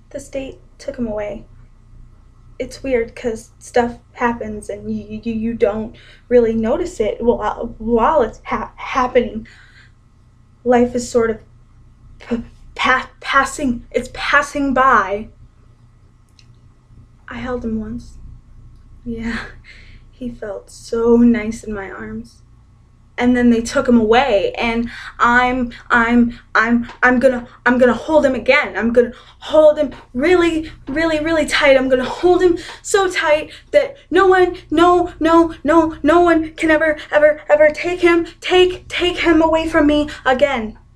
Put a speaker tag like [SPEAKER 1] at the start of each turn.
[SPEAKER 1] the state took him away. It's weird because stuff happens and you don't really notice it while it's happening. Life is sort of passing by. I held him once. Yeah, he felt so nice in my arms. And then they took him away, and I'm gonna hold him again. I'm gonna hold him really, really, really tight. I'm gonna hold him so tight that no one can ever take him away from me again.